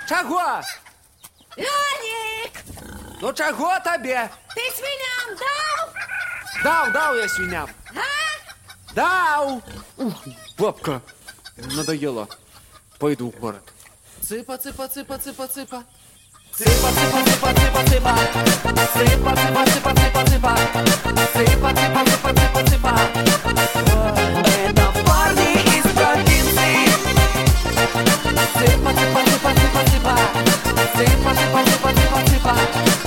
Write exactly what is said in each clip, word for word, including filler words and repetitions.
Чаго? Лёнік! Ну чаго табе? Ты свиням дал? Даў, даў я свиням. А? Даў! Ух, бабка, надоело. Пойду в город. Цыпа, цыпа, цыпа, цыпа, цыпа. Цыпа, цыпа, цыпа, цыпа, цыпа. Цыпа, цыпа, цыпа, цыпа, цыпа. Цыпа, цыпа, цыпа, цыпа, цыпа. Это парни из провинции. Цыпа, цыпа, цыпа, цыпа, цыпа. Цыпа, цыпа, цыпа, цыпа, цыпа.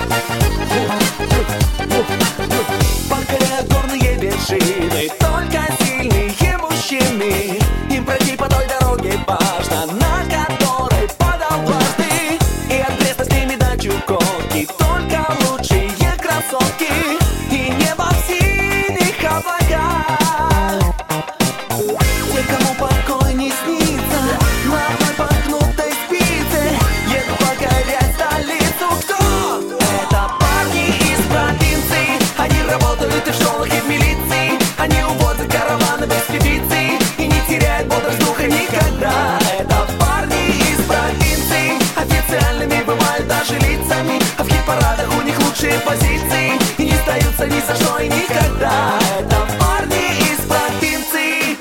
Покоряют горные вершины только сильные мужчины. Им пройти по той дороге важно, на которой падал дважды. И от Бреста с ними до Чукотки только лучшие кроссовки. И небо в синих облаках. Те, кому покой не снится, на одной погнутой спице едут покорять столицу. Кто? Это парни из провинции. Они работают и в школах, и в милиции. Они уводят караваны без певицы и не теряют бодрость духа никогда. Это парни из провинции. Официальными бывают даже лицами, а в хит-парадах у них лучшие позиции и не сдаются ни за что и никогда. Это парни из провинции.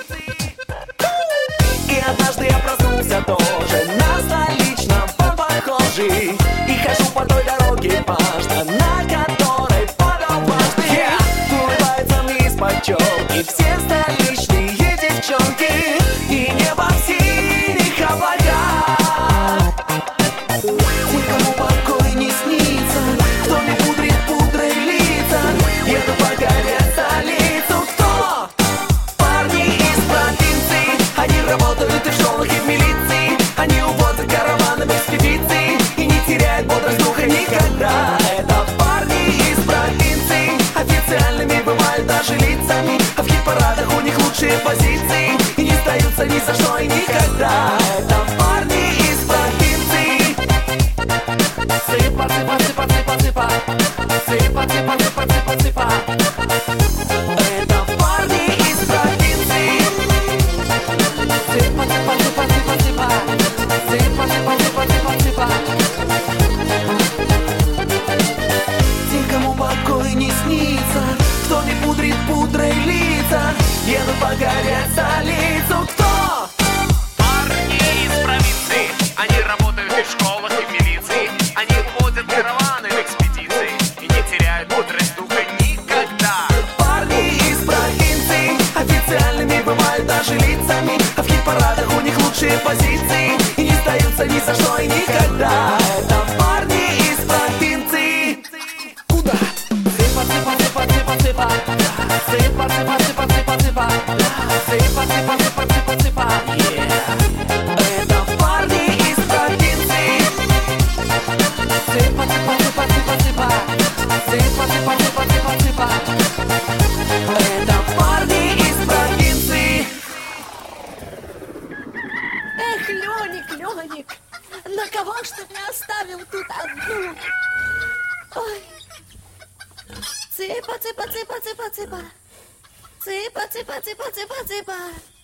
И однажды я проснулся тоже на столичного похожий. И хожу по той дороге важно, на которой падал дважды. Yeah. Улыбаются мне из-под челки все столичные девчонки. И небо в синих облаках. Те, кому покой не снится, кто не пудрит пудрой лица, едут покорять столицу. Кто? Парни из провинции. Они работают и в школах, и в милиции. Они уводят караваны без певицы и не теряют бодрость духа никогда. Это парни из провинции. Официальными бывают даже лицами, а в хит-парадах у них лучшие позиции и не сдаются ни за что и никогда. Это парни из провинции. Цыпа, цыпа, цыпа, цыпа, цыпа. Цыпа, цыпа, цыпа, цыпа, цыпа. Это парни из провинции. Цыпа, цыпа, цыпа, цыпа, цыпа. Цыпа, цыпа, цыпа, цыпа, цыпа. Те, кому покой не снится, кто не пудрит пудрой лица, едут покорять столицу. Кто? Парни из провинции. Они работают и в школах, и в милиции. Они уводят караваны в экспедиции и не теряют бодрость духа никогда. Парни из провинции. Официальными бывают даже лицами, а в хит-парадах у них лучшие позиции и не сдаются ни за что и никогда. Это парни из провинции. Куда? Цыпа, цыпа, цыпа, цыпа, цыпа. Цыпа, цыпа, цыпа, цыпа, цыпа. Цыпа, цыпа, цыпа, цыпа, цыпа. Это парни из провинции. Цыпа, цыпа, цыпа, цыпа, цыпа. Цыпа, цыпа, цыпа, цыпа, цыпа. Это парни из провинции. Эх, Лёник, Лёник, на кого ж ты меня оставил тут одну? Ой. Цыпа, цыпа, цыпа, цыпа, цыпа. Цыпа, цыпа, цыпа, цыпа, цыпа.